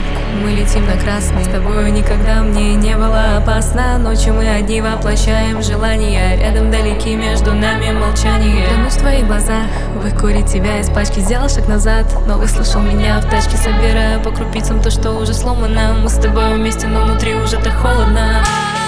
мы летим на красный. С тобою никогда мне не было опасно. Ночью мы одни воплощаем желания. Рядом далеки, между нами молчание. Клянусь в твоих глазах выкурить тебя из пачки. Сделал шаг назад, но выслушал меня в тачке. Собираю по крупицам то, что уже сломано. Мы с тобой вместе, но внутри уже так холодно.